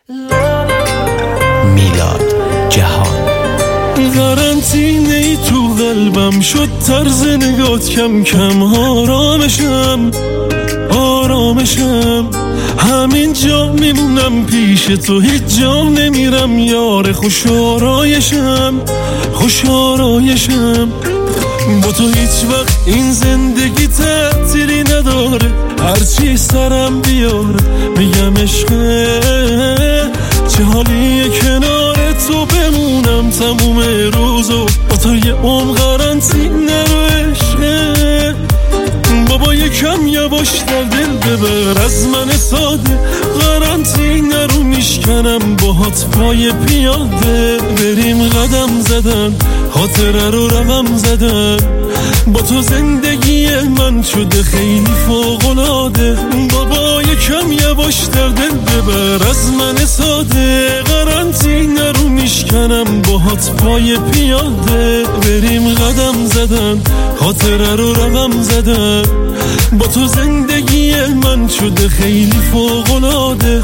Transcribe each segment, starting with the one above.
میلاد جهان. قرنطینه ای تو قلبم شد، طرز نگات کم کم آرامشم همین جا میمونم پیش تو، هیچ جا نمیرم یار، خوش آرایشم با تو هیچ وقت این زندگی تعطیلی نداره، هرچی سرم بیاره میگم عشقه، چه حالیه کنار تو بمونم تموم روزو، با تو یه قرنطینه رو عشقه. بابا یکم یواش در دل ببر از من ساده، قرنطینه رو میشکنم باهات پای پیاده، بریم قدم زدن خاطره رو رقم زدن، با تو زندگی من شده خیلی فوق‌العاده. بابا یکم یواش در دل ببر از من ساده، قرنطینه رو میشکنم باهات پای پیاده، بریم قدم زدن خاطره رو رقم زدن، با تو زندگی من شده خیلی فوق‌العاده.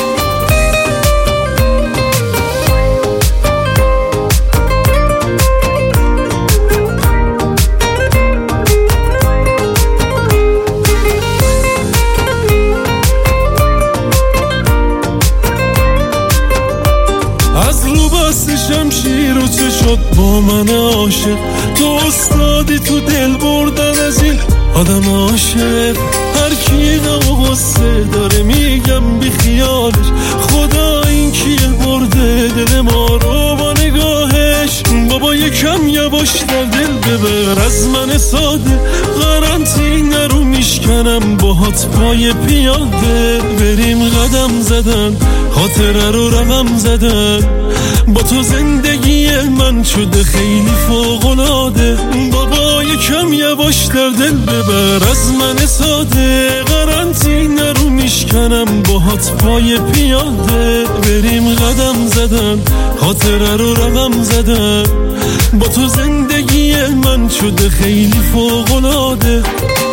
از رو بست شمشیر و چه شد با من عاشق، تو استادی تو دل بردن از این آدم عاشق، هر کی غم و غصه داره میگم بی خیالش، خدا این کیه برده دل ما رو با نگاهش. بابا یکم یواش در دل ببر از من ساده، قرنطینه رو میشکنم باهات پای پیاده، بریم قدم زدن خاطره رو رقم زدن، با تو زندگی من شده خیلی فوق‌العاده. بابا یکم یواش در دل ببر از من ساده، قرنطینه رو میشکنم باهات پای پیاده، بریم قدم زدن خاطره رو رقم زدن، با تو زندگی من شده خیلی فوق‌العاده.